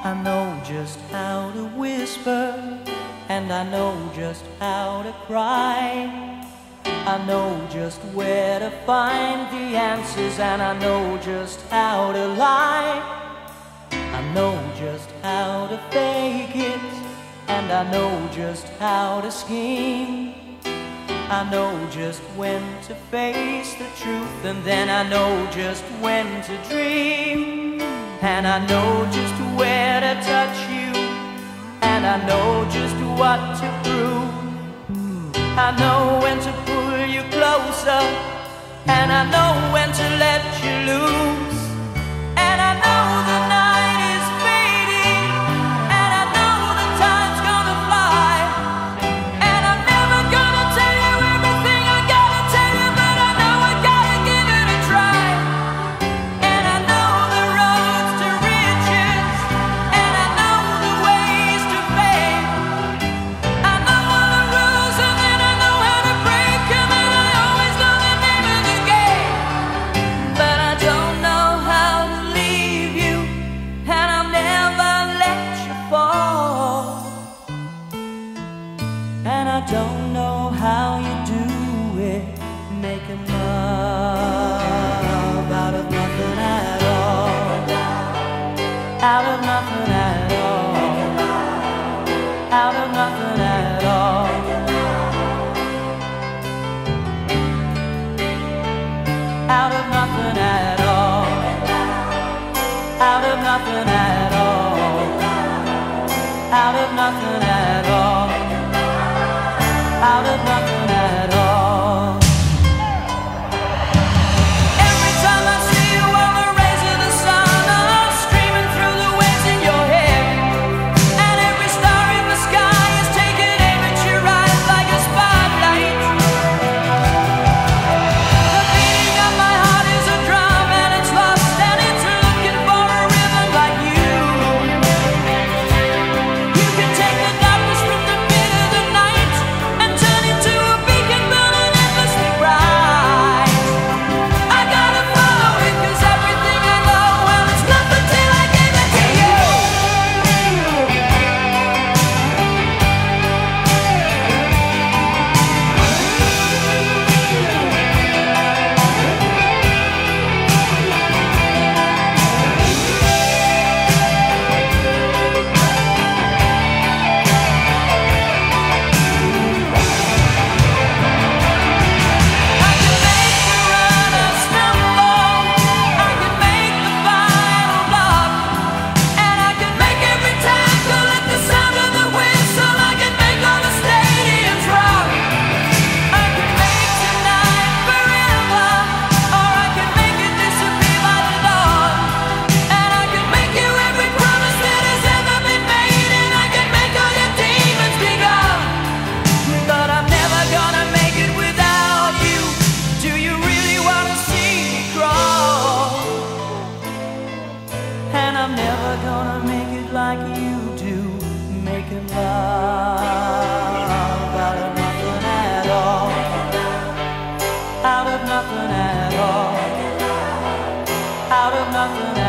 I know just how to whisper, and I know just how to cry. I know just where to find the answers, and I know just how to lie. I know just how to fake it, and I know just how to scheme. I know just when to face the truth, and then I know just when to dream. And I know just where to touch you, and I know just what to prove. I know when to pull you closer, and I know when to let you loose. And I know the night is fading, and I know the time's gonna fly. And I'm never gonna tell you everything I gotta tell you, but I know I gotta give it a try. And I know the roads to riches, and I know the ways to fame. I know all the rules, and then I know how to break 'em, and I always know the name of the game. But I don't know how to leave you, and I'll never let you fall. And I don't know how you do it, making love out of nothing at all. Out of nothing at all. Out of nothing at all. Out of nothing at all. Out of nothing at all. Out of nothing at all. Out of nothing at all. Every time I see you on the rays of the sun, I'm streaming through the waves in your hair. And every star in the sky is taking aim at your eyes like a spotlight. The beating of my heart is a drum, and it's lost, and it's looking for a rhythm like you. You can take the darkness from the pit of the night and turn it to a beacon burning endlessly bright. I gotta follow it, 'cause everything I know, well, it's nothing till I give it to you. I can make the runner stumble, I can make the final block, and I can make every tackle at the sound of the whistle. I can make all the stadiums rock. I can make tonight forever, or I can make it disappear by the dawn. And I can make you every promise that has ever been made, and I can make all your demons be gone. But I'm never gonna make it without you. Do you really wanna see me crawl? And I'm never gonna make it like you do, making love out of nothing at all. Out of nothing at all. Out of nothing